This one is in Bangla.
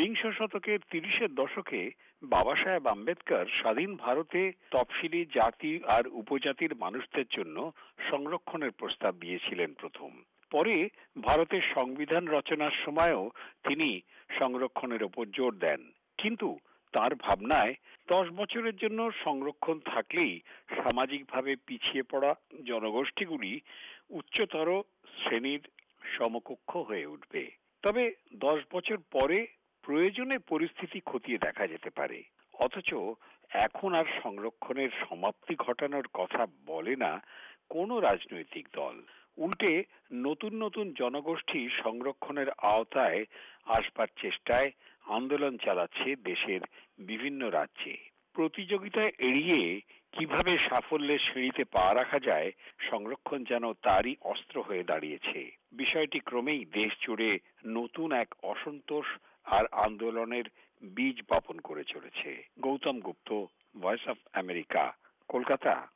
বিংশ শতকের 30-এর দশকে বাবা সাহেব আম্বেদকর স্বাধীন ভারতে তফসিলি জাতি আর উপজাতির মানুষদের জন্য সংরক্ষণের প্রস্তাব দিয়েছিলেন প্রথম। পরে ভারতের সংবিধান রচনার সময়ও তিনি সংরক্ষণের ওপর জোর দেন। কিন্তু তার ভাবনায় 10 বছরের জন্য সংরক্ষণ থাকলেই সামাজিকভাবে পিছিয়ে পড়া জনগোষ্ঠীগুলি উচ্চতর শ্রেণীর সমকক্ষ হয়ে উঠবে। তবে 10 বছর পরে প্রয়োজনে পরিস্থিতি খতিয়ে দেখা যেতে পারে। অথচ এখন আর সংরক্ষণের সমাপ্তি ঘটানোর কথা বলে না কোনো রাজনৈতিক দল। উল্টে নতুন নতুন জনগোষ্ঠী সংরক্ষণের আওতায় আসবার চেষ্টায় আন্দোলন চালাচ্ছে দেশের বিভিন্ন রাজ্যে। প্রতিযোগিতা এড়িয়ে কিভাবে সাফল্যের সিঁড়িতে পা রাখা যায়, সংরক্ষণ যেন তারই অস্ত্র হয়ে দাঁড়িয়েছে। বিষয়টি ক্রমেই দেশ জুড়ে নতুন এক অসন্তোষ আর আন্দোলনের বীজ বপন করে চলেছে। Gautam Gupta, voice of America, Kolkata.